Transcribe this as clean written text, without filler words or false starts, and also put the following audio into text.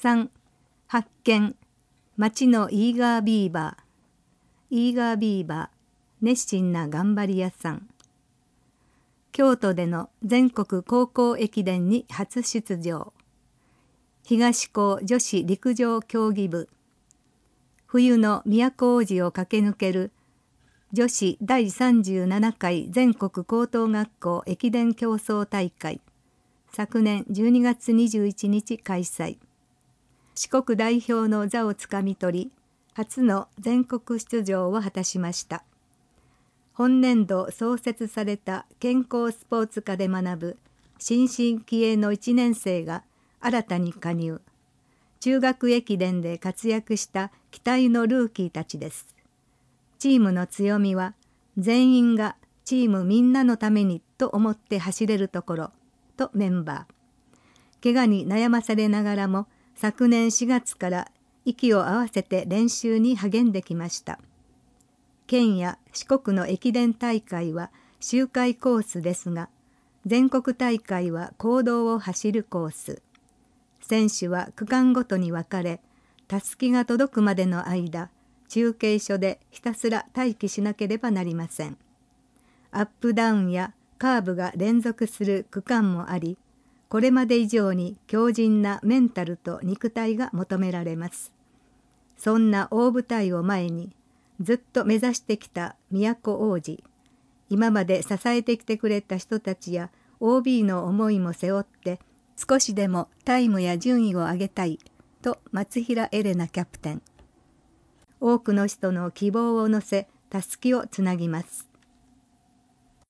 3. 発見、町のイーガービーバー、熱心な頑張り屋さん。京都での全国高校駅伝に初出場。東高女子陸上競技部。冬の都大路を駆け抜ける女子第37回全国高等学校駅伝競争大会。昨年12月21日開催。四国代表の座をつかみ取り、初の全国出場を果たしました。本年度創設された健康スポーツ科で学ぶ新進気鋭の1年生が新たに加入。中学駅伝で活躍した期待のルーキーたちです。チームの強みは全員がチームみんなのためにと思って走れるところとメンバー。怪我に悩まされながらも昨年4月から息を合わせて練習に励んできました。県や四国の駅伝大会は周回コースですが、全国大会は公道を走るコース。選手は区間ごとに分かれ、たすきが届くまでの間、中継所でひたすら待機しなければなりません。アップダウンやカーブが連続する区間もあり、これまで以上に強靭なメンタルと肉体が求められます。そんな大舞台を前に、ずっと目指してきた都大路、今まで支えてきてくれた人たちや OB の思いも背負って、少しでもタイムや順位を上げたいと松平エレナキャプテン。多くの人の希望を乗せ、たすきをつなぎます。